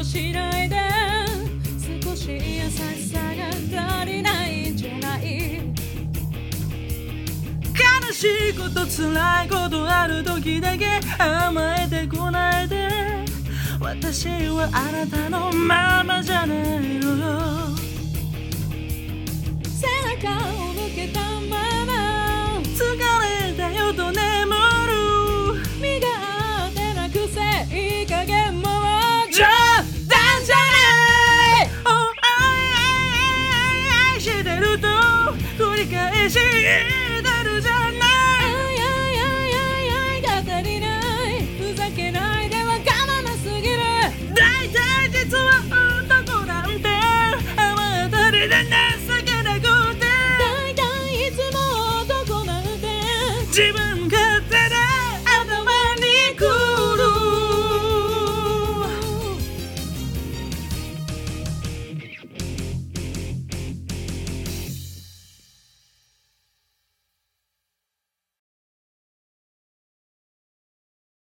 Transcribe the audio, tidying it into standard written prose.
としないで、少し優しさが足りないんじゃない。 悲しいこと辛いことある時だけ甘えてこないで、私はあなたのままじゃないのよ。 背中を向けたまま疲れたよと眠る、 身が合ってなくせいい加減もう冗談じゃない。Oh愛してると繰り返し言ってるじゃない。 愛が足りない、ふざけないでわがまますぎる。 大体実は男なんて甘当たりで情けなくて、 大体いつも男なんて自分